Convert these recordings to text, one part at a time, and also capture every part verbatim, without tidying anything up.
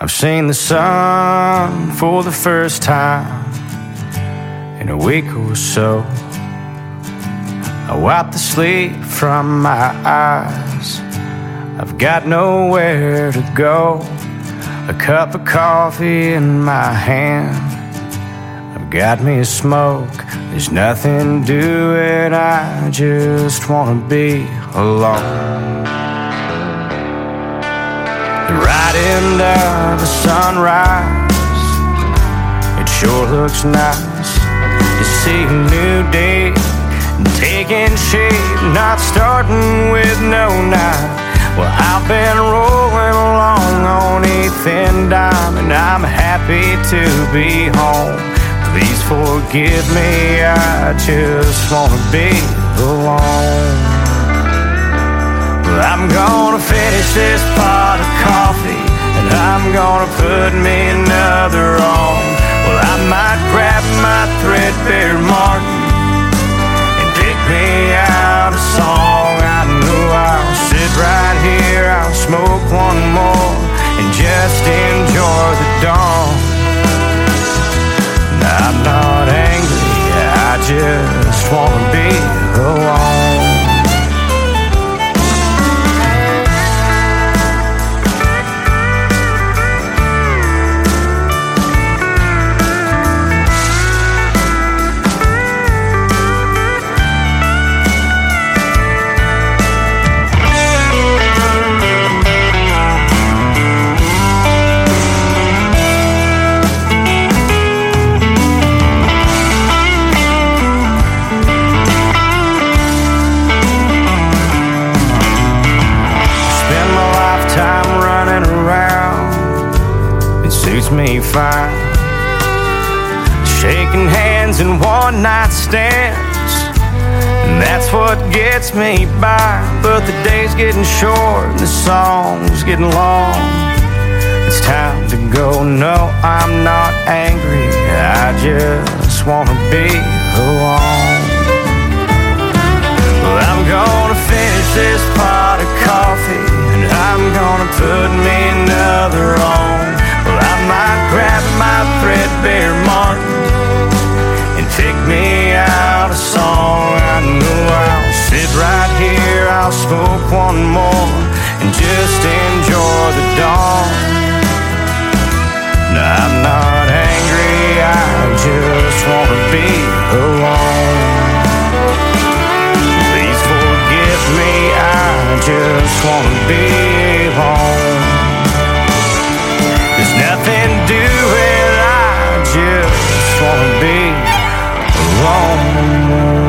I've seen the sun for the first time in a week or so. I wipe the sleep from my eyes. I've got nowhere to go. A cup of coffee in my hand. I've got me a smoke. There's nothing doing. I just wanna be alone. The right end of a sunrise, it sure looks nice to see a new day taking shape, not starting with no night. Well, I've been rolling along on a thin dime, and I'm happy to be home. Please forgive me, I just wanna be alone. Well, I'm gonna finish this pot of coffee, and I'm gonna put me another on. Well, I might grab my threadbare Martin and pick me out a song. I know I'll sit right here, I'll smoke one more and just enjoy the dawn. I'm not angry, I just wanna be alone. Me fine, shaking hands and one night stands, and that's what gets me by. But the day's getting short and the song's getting long. It's time to go. No, I'm not angry, I just wanna be alone. Well, I'm gonna finish this pot of coffee, and I'm gonna put me another on. Well, I might grab my threadbare Martin and pick me out a song. I know I'll sit right here, I'll smoke one more and just enjoy the dawn. No, I'm not angry, I just wanna be alone. Please forgive me, I just wanna be alone. There's nothing doing, I just wanna be alone.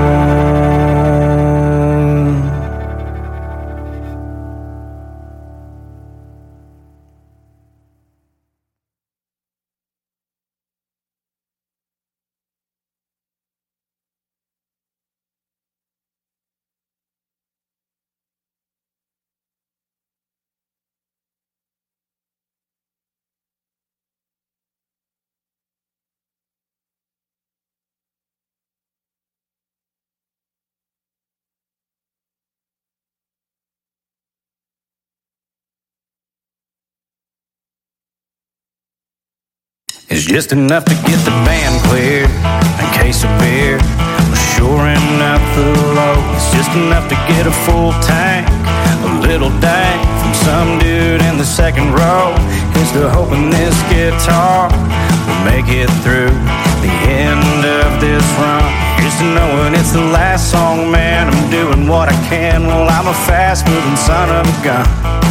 It's just enough to get the band cleared, a case of beer, shoring up the low. It's just enough to get a full tank, a little dank from some dude in the second row. Here's to hoping this guitar will make it through the end of this run. Here's to knowing it's the last song, man. I'm doing what I can. Well, I'm a fast-moving son of a gun.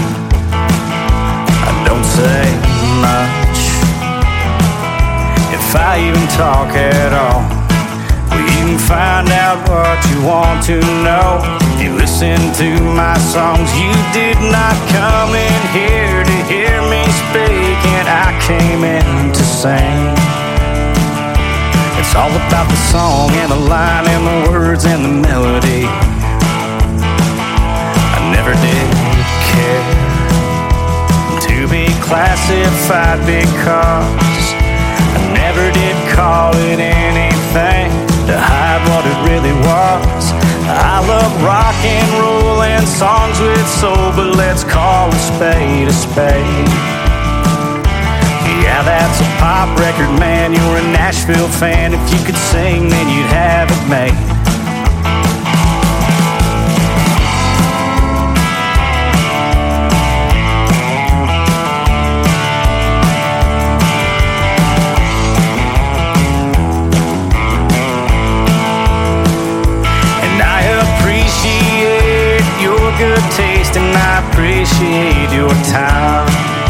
I don't say much, if I even talk at all. Well, you can find out what you want to know if you listen to my songs. You did not come in here to hear me speak, and I came in to sing. It's all about the song and the line and the words and the melody. I never did care to be classified because I never did call it anything to hide what it really was. I love rock and roll and songs with soul, but let's call a spade a spade. Now that's a pop record, man, you're a Nashville fan. If you could sing, then you'd have it made. Good taste, and I appreciate your time.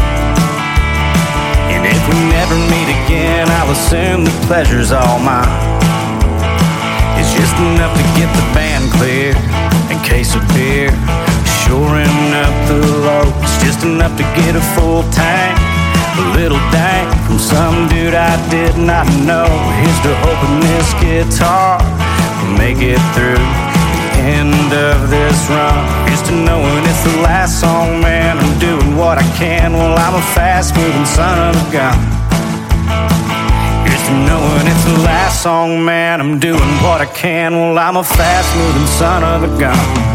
And if we never meet again, I'll assume the pleasure's all mine. It's just enough to get the band clear, in case of beer, shoring up the low. It's just enough to get a full tank, a little dank from some dude I did not know. Here's to hoping this guitar will make it through end of this run. Here's to knowing it's the last song, man. I'm doing what I can. Well, I'm a fast-moving son of a gun. Here's to knowing it's the last song, man. I'm doing what I can. Well, I'm a fast-moving son of a gun.